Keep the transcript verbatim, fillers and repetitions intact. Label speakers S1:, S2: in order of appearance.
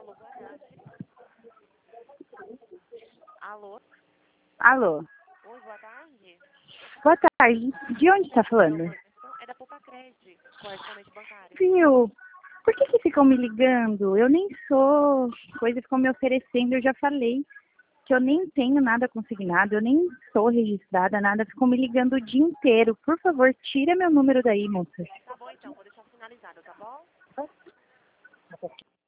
S1: Alô, boa tarde. Alô?
S2: Alô?
S1: Oi, boa tarde.
S2: Boa tarde. De onde está falando?
S1: É da Poupa-Cred, correspondente bancário.
S2: Viu? Por que que ficam me ligando? Eu nem sou. Coisa ficam me oferecendo, eu já falei que eu nem tenho nada consignado, eu nem sou registrada, nada. Ficam me ligando o dia inteiro. Por favor, tira meu número daí, moça.
S1: Tá bom então, vou deixar finalizado, tá bom?